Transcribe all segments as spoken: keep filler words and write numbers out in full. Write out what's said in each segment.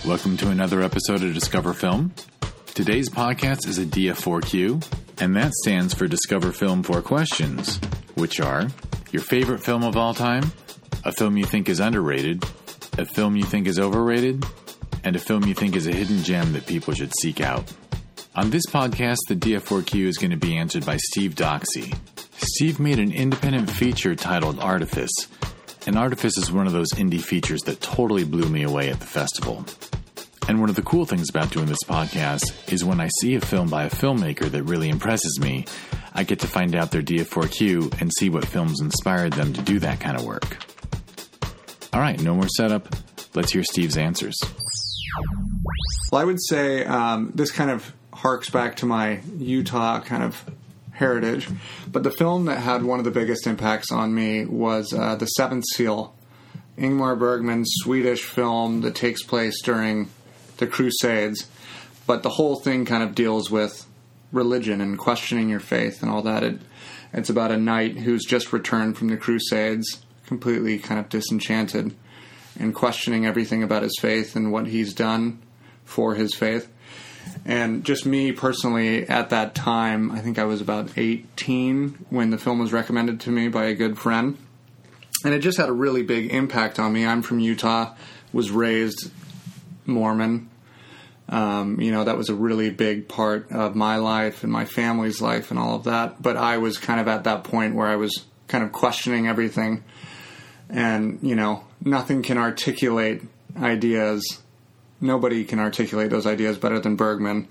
Welcome to another episode of Discover Film. Today's podcast is a D F four Q, and that stands for Discover Film Four Questions, which are your favorite film of all time, a film you think is underrated, a film you think is overrated, and a film you think is a hidden gem that people should seek out. On this podcast, the D F four Q is going to be answered by Steve Doxey. Steve made an independent feature titled Artifice, and Artifice is one of those indie features that totally blew me away at the festival. And one of the cool things about doing this podcast is when I see a film by a filmmaker that really impresses me, I get to find out their D F four Q and see what films inspired them to do that kind of work. All right, no more setup. Let's hear Steve's answers. Well, I would say um, this kind of harks back to my Utah kind of heritage, but the film that had one of the biggest impacts on me was uh, The Seventh Seal, Ingmar Bergman's Swedish film that takes place during the Crusades, but the whole thing kind of deals with religion and questioning your faith and all that. It, it's about a knight who's just returned from the Crusades, completely kind of disenchanted, and questioning everything about his faith and what he's done for his faith. And just me personally, at that time, I think I was about eighteen when the film was recommended to me by a good friend. And it just had a really big impact on me. I'm from Utah, was raised Mormon. Um, you know, that was a really big part of my life and my family's life and all of that. But I was kind of at that point where I was kind of questioning everything. And, you know, nothing can articulate ideas. Nobody can articulate those ideas better than Bergman.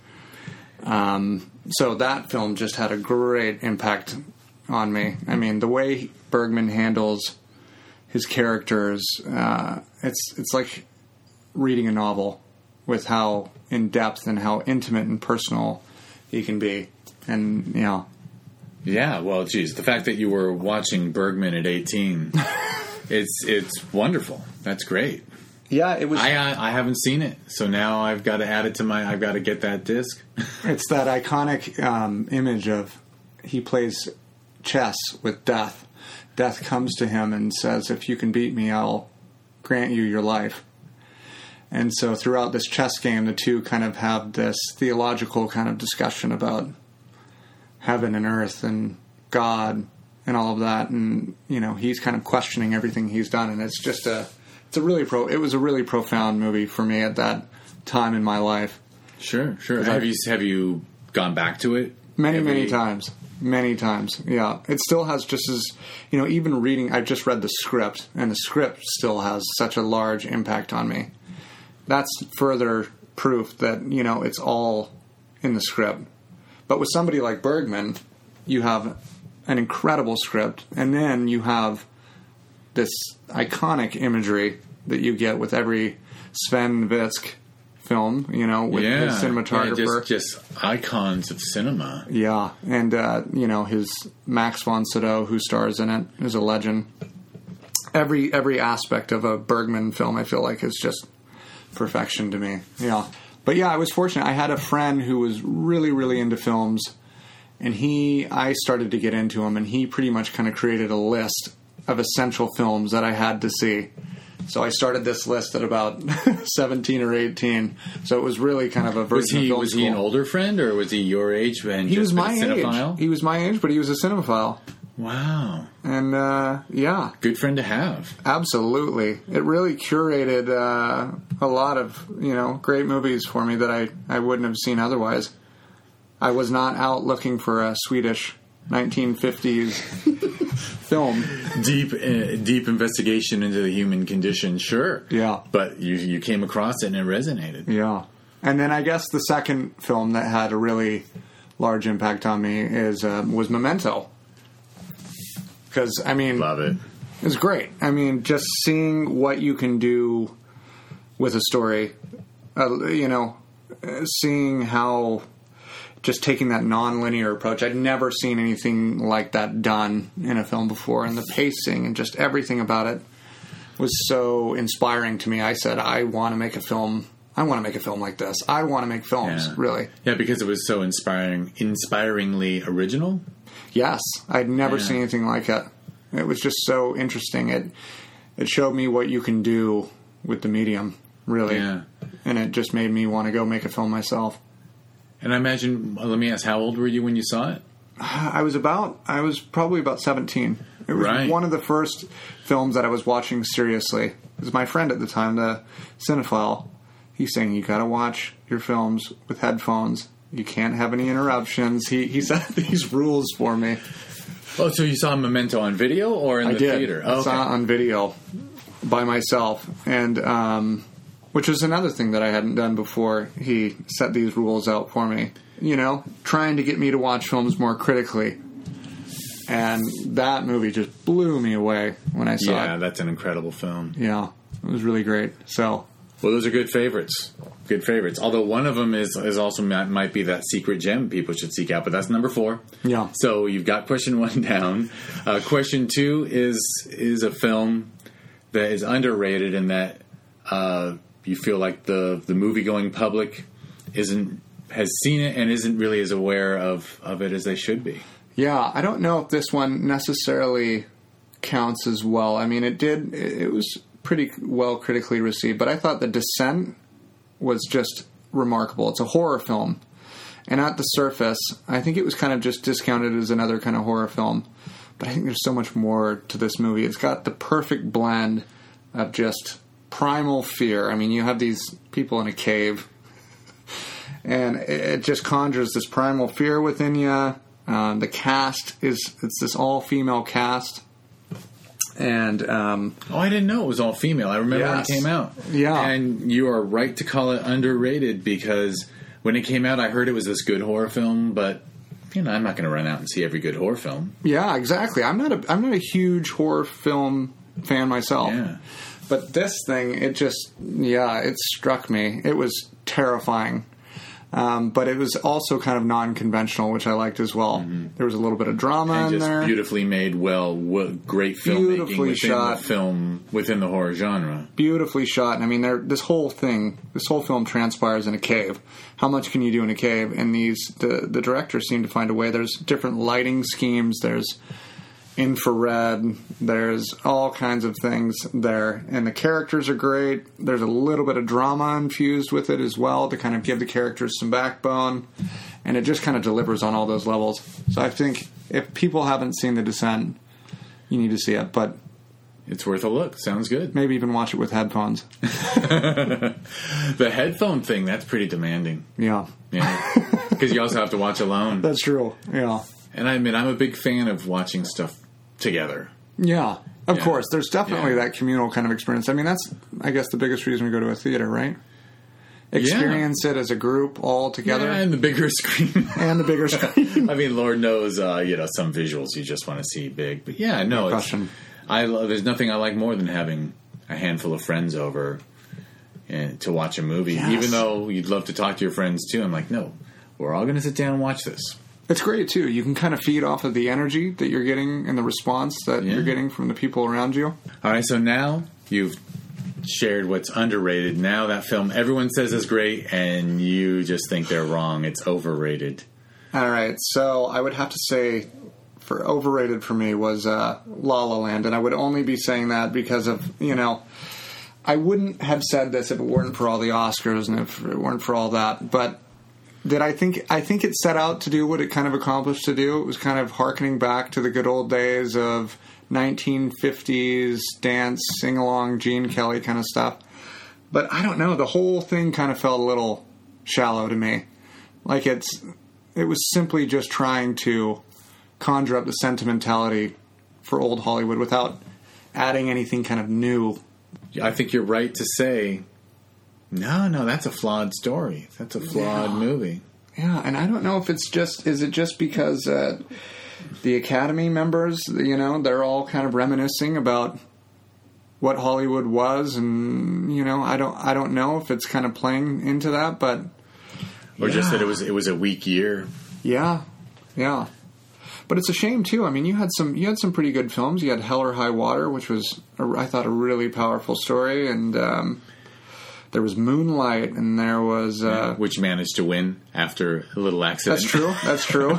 Um, so that film just had a great impact on me. I mean, the way Bergman handles his characters, uh, it's it's like reading a novel with how in-depth and how intimate and personal he can be. And, you know. Yeah, well, geez, the fact that you were watching Bergman at eighteen, it's it's wonderful. That's great. Yeah, it was. I I, I haven't seen it, so now I've got to add it to my. I've got to get that disc. It's that iconic um, image of he plays chess with death. Death comes to him and says, "If you can beat me, I'll grant you your life." And so throughout this chess game, the two kind of have this theological kind of discussion about heaven and earth and God and all of that. And you know, he's kind of questioning everything he's done, and it's just a. It's a really pro. It was a really profound movie for me at that time in my life. Sure, sure. Have I, you have you gone back to it? Many, Every... many times. Many times. Yeah, it still has just as you know. Even reading, I've just read the script, and the script still has such a large impact on me. That's further proof that you know it's all in the script. But with somebody like Bergman, you have an incredible script, and then you have this iconic imagery that you get with every Sven Vitzke film, you know, with yeah, his cinematographer. Yeah, just, just icons of cinema. Yeah, and, uh, you know, his Max von Sydow, who stars in it, is a legend. Every every aspect of a Bergman film, I feel like, is just perfection to me. Yeah. But, yeah, I was fortunate. I had a friend who was really, really into films, and he, I started to get into him, and he pretty much kind of created a list of essential films that I had to see. So I started this list at about seventeen or eighteen. So it was really kind of a version was he, of film Was school. he an older friend, or was he your age and he just was my a cinephile? age. He was my age, but he was a cinephile. Wow. And, uh, yeah. Good friend to have. Absolutely. It really curated uh, a lot of, you know, great movies for me that I, I wouldn't have seen otherwise. I was not out looking for a Swedish nineteen fifties film. Deep uh, deep investigation into the human condition, sure. Yeah. But you you came across it and it resonated. Yeah. And then I guess the second film that had a really large impact on me is uh, was Memento. Because, I mean... Love it. It was great. I mean, just seeing what you can do with a story, uh, you know, uh, seeing how... Just taking that non-linear approach. I'd never seen anything like that done in a film before. And the pacing and just everything about it was so inspiring to me. I said, I want to make a film. I want to make a film like this. I want to make films, yeah. really. Yeah, because it was so inspiring, inspiringly original. Yes. I'd never yeah. seen anything like it. It was just so interesting. It, it showed me what you can do with the medium, really. Yeah. And it just made me want to go make a film myself. And I imagine, let me ask, how old were you when you saw it? I was about, I was probably about seventeen. It was right. one of the first films that I was watching seriously. It was my friend at the time, the cinephile. He's saying, you got to watch your films with headphones. You can't have any interruptions. He he set these rules for me. Oh, so you saw Memento on video or in I the did. theater? I Oh, saw it okay. on video by myself. And, um, which was another thing that I hadn't done before. He set these rules out for me. You know, trying to get me to watch films more critically. And that movie just blew me away when I saw Yeah, it. that's an incredible film. Yeah, it was really great. So, Well, those are good favorites. Good favorites. Although one of them is, is also might, might be that secret gem people should seek out, but that's number four. yeah. So you've got question one down. Uh, question two is is a film that is underrated in that uh, you feel like the the movie going public isn't has seen it and isn't really as aware of, of it as they should be. Yeah, I don't know if this one necessarily counts as well. I mean, it did, it was pretty well critically received, but I thought The Descent was just remarkable. It's a horror film. And at the surface, I think it was kind of just discounted as another kind of horror film. But I think there's so much more to this movie. It's got the perfect blend of just primal fear. I mean, you have these people in a cave, and it just conjures this primal fear within you. Um, the cast is, it's this all-female cast. And, um... Oh, I didn't know it was all female. I remember Yes. when it came out. Yeah. And you are right to call it underrated because when it came out, I heard it was this good horror film, but, you know, I'm not going to run out and see every good horror film. Yeah, exactly. I'm not a I'm not a huge horror film fan myself. Yeah. But this thing, it just, yeah, it struck me. It was terrifying. Um, but it was also kind of non-conventional, which I liked as well. Mm-hmm. There was a little bit of drama And in just there. beautifully made, well, w- great filmmaking Beautifully within shot. the film, within the horror genre. Beautifully shot. And I mean, there, this whole thing, this whole film transpires in a cave. How much can you do in a cave? And these, the, the directors seem to find a way. There's different lighting schemes. There's infrared. There's all kinds of things there. And the characters are great. There's a little bit of drama infused with it as well to kind of give the characters some backbone. And it just kind of delivers on all those levels. So I think if people haven't seen The Descent, you need to see it. But It's worth a look. Sounds good. maybe even watch it with headphones. The headphone thing, that's pretty demanding. Yeah. Yeah. Because you also have to watch alone. That's true. Yeah. And I admit, I'm a big fan of watching stuff together. Yeah. Of Yeah. course. There's definitely Yeah. that communal kind of experience. I mean, that's, I guess, the biggest reason we go to a theater, right? Experience it as a group all together. Yeah, and the bigger screen. And the bigger screen. I mean, Lord knows, uh, you know, some visuals you just want to see big. But yeah, no, it's, question. I love, there's nothing I like more than having a handful of friends over and to watch a movie. Yes. Even though you'd love to talk to your friends too. I'm like, no, we're all going to sit down and watch this. It's great, too. You can kind of feed off of the energy that you're getting and the response that Yeah. you're getting from the people around you. All right, so now you've shared what's underrated. Now that film everyone says is great, and you just think they're wrong. It's overrated. All right. So I would have to say for overrated for me was uh, La La Land. And I would only be saying that because of, you know, I wouldn't have said this if it weren't for all the Oscars and if it weren't for all that. But did I think I think it set out to do what it kind of accomplished to do? It was kind of hearkening back to the good old days of nineteen fifties dance, sing-along, Gene Kelly kind of stuff. But I don't know. The whole thing kind of felt a little shallow to me. Like it's it was simply just trying to conjure up the sentimentality for old Hollywood without adding anything kind of new. I think you're right to say, no, no, that's a flawed story. That's a flawed Yeah. movie. Yeah, and I don't know if it's just, is it just because uh, the Academy members, you know, they're all kind of reminiscing about what Hollywood was, and, you know, I don't I don't know if it's kind of playing into that, but... Or just yeah. that it was it was a weak year. Yeah, yeah. But it's a shame, too. I mean, you had some you had some pretty good films. You had Hell or High Water, which was, a, I thought, a really powerful story, and... Um, there was Moonlight, and there was... Uh, Which managed to win after a little accident. That's true. That's true.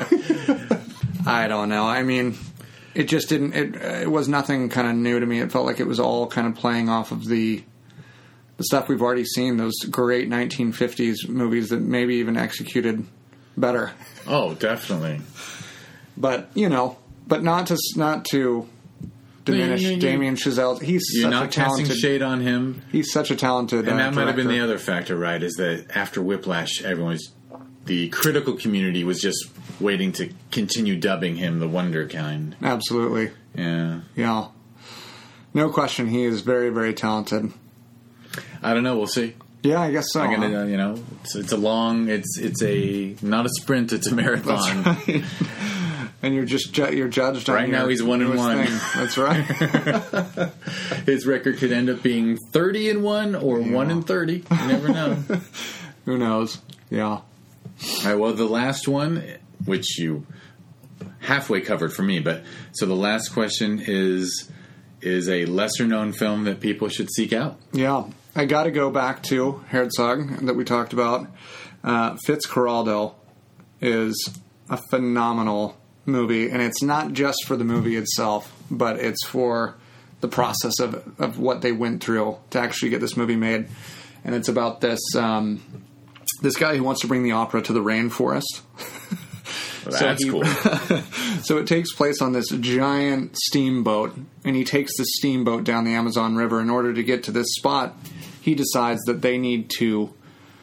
I don't know. I mean, it just didn't... It, it was nothing kind of new to me. It felt like it was all kind of playing off of the the stuff we've already seen, those great nineteen fifties movies that maybe even executed better. Oh, definitely. But, you know, but not to not to diminish No, you- you- Damien Chazelle. He's You're such not a talented casting shade on him. He's such a talented And uh, that might have been director. the other factor, right? Is that after Whiplash, everyone's the critical community was just waiting to continue dubbing him the wonder kind. Absolutely. Yeah. Yeah. No question, he is very, very talented. I don't know. We'll see. Yeah, I guess so. I'm huh? gonna, uh, you know, it's, it's a long. It's it's a not a sprint. It's a marathon. That's right. And you're just ju- you're judged on Right now your he's one and newest one. thing. That's right. His record could end up being thirty and one or Yeah. one and thirty. You never know. Who knows? Yeah. All right. Well, the last one, which you halfway covered for me, but so the last question is is a lesser known film that people should seek out. Yeah. I got to go back to Herzog that we talked about. Uh, Fitzcarraldo is a phenomenal movie, and it's not just for the movie itself, but it's for the process of of what they went through to actually get this movie made. And it's about this um, this guy who wants to bring the opera to the rainforest. Well, that's he- cool. So it takes place on this giant steamboat, and he takes the steamboat down the Amazon River. In order to get to this spot, he decides that they need to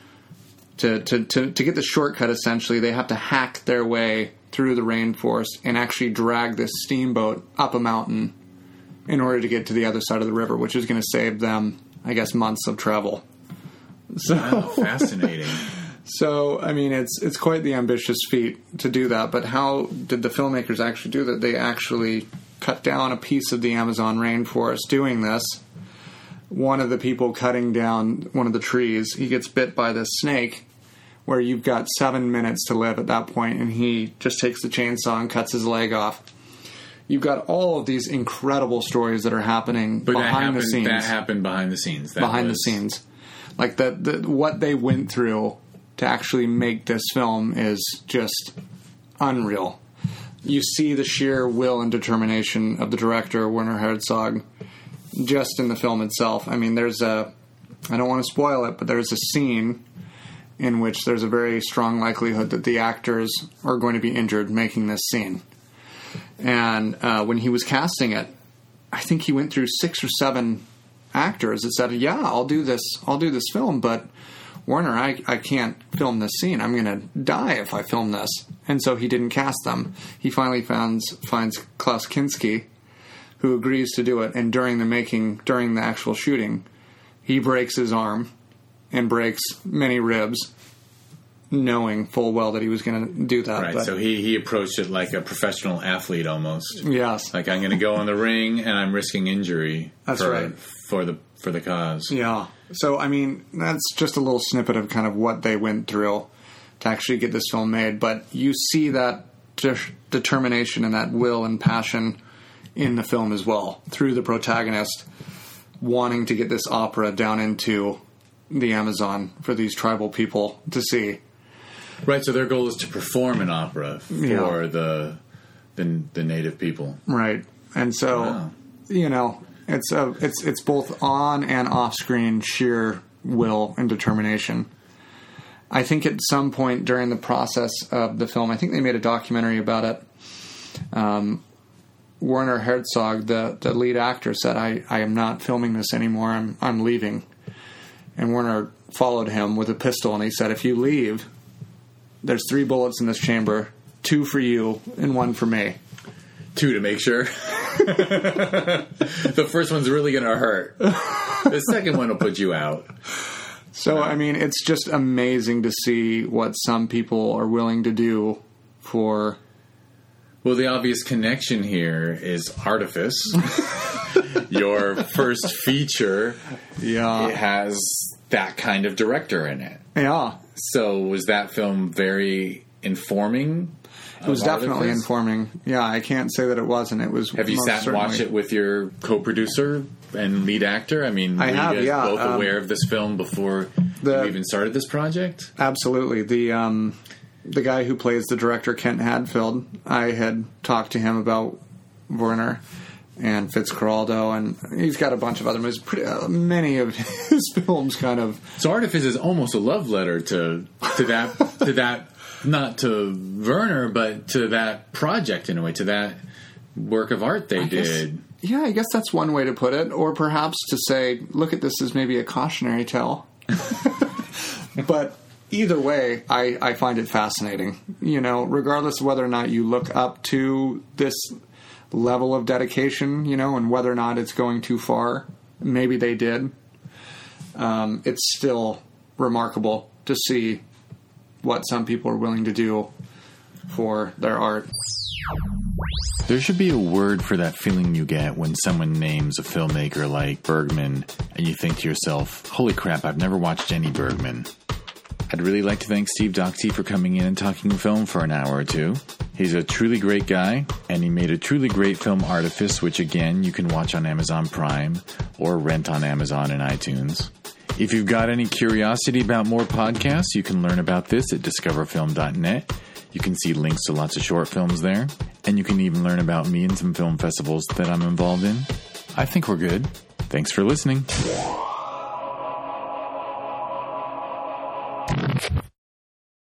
to to to, to get the shortcut. Essentially, they have to hack their way through the rainforest and actually drag this steamboat up a mountain in order to get to the other side of the river, which is going to save them, I guess, months of travel. So, Wow, fascinating. so I mean, it's it's quite the ambitious feat to do that. But how did the filmmakers actually do that? They actually cut down a piece of the Amazon rainforest doing this. One of the people cutting down one of the trees, he gets bit by this snake, where you've got seven minutes to live at that point, and he just takes the chainsaw and cuts his leg off. You've got all of these incredible stories that are happening But that behind happened, the scenes. that happened behind the scenes. That behind was- the scenes. Like, the, the, what they went through to actually make this film is just unreal. You see the sheer will and determination of the director, Werner Herzog, just in the film itself. I mean, there's a... I don't want to spoil it, but there's a scene in which there's a very strong likelihood that the actors are going to be injured making this scene. And uh, when he was casting it, I think he went through six or seven actors that said, yeah, I'll do this, I'll do this film, but Werner, I, I can't film this scene. I'm going to die if I film this. And so he didn't cast them. He finally finds, finds Klaus Kinski, who agrees to do it. And during the making, during the actual shooting, he breaks his arm and breaks many ribs, knowing full well that he was going to do that. Right, But, so he, he approached it like a professional athlete almost. yes. Like, I'm going to go in the ring and I'm risking injury. That's for, right. For the for the cause. Yeah. So, I mean, that's just a little snippet of kind of what they went through to actually get this film made. But you see that de- determination and that will and passion in the film as well, through the protagonist wanting to get this opera down into the Amazon for these tribal people to see. Right, so their goal is to perform an opera for Yeah. the, the the native people. Right. And so, Wow. you know, it's a, it's it's both on and off screen sheer will and determination. I think at some point during the process of the film, I think they made a documentary about it. Um, Werner Herzog, the, the lead actor, said, I, I am not filming this anymore. I'm I'm leaving. And Werner followed him with a pistol, and he said, if you leave, there's three bullets in this chamber, two for you and one for me. Two to make sure. The first one's really going to hurt. The second one will put you out. So, I mean, it's just amazing to see what some people are willing to do for... Well, the obvious connection here is Artifice. Your first feature Yeah. it has that kind of director in it. Yeah. So was that film very informing? It was definitely informing. Yeah, I can't say that it wasn't. It was. Have you most sat and certainly. watched it with your co-producer and lead actor? I mean, I were have, you guys yeah, both um, aware of this film before the- you even started this project? Absolutely. The um, the guy who plays the director, Kent Hadfield, I had talked to him about Werner and Fitzcarraldo, and he's got a bunch of other movies. Pretty, uh, many of his this film's kind of... So Artifice is almost a love letter to to that to that not to Werner, but to that project in a way, to that work of art they I did. Guess, yeah, I guess that's one way to put it, or perhaps to say, look at this as maybe a cautionary tale. But either way, I, I find it fascinating. You know, regardless of whether or not you look up to this level of dedication, you know, and whether or not it's going too far. Maybe they did. Um, it's still remarkable to see what some people are willing to do for their art. There should be a word for that feeling you get when someone names a filmmaker like Bergman and you think to yourself, holy crap, I've never watched any Bergman. I'd really like to thank Steve Doxey for coming in and talking film for an hour or two. He's a truly great guy, and he made a truly great film, Artifice, which again, you can watch on Amazon Prime or rent on Amazon and iTunes. If you've got any curiosity about more podcasts, you can learn about this at discover film dot net. You can see links to lots of short films there, and you can even learn about me and some film festivals that I'm involved in. I think we're good. Thanks for listening.